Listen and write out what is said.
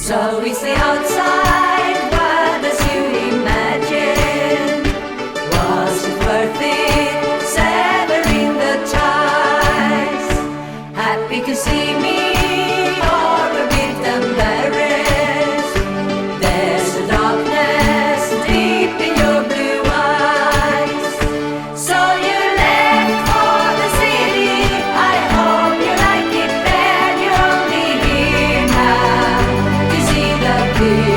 So it's the outside world as you imagine. Was it worth it, severing the ties? Happy to see me, or a bit embarrassed? There's a darkness deep in your blue eyes. So you left for the city. I hope you like it there. You're only here now to see the view.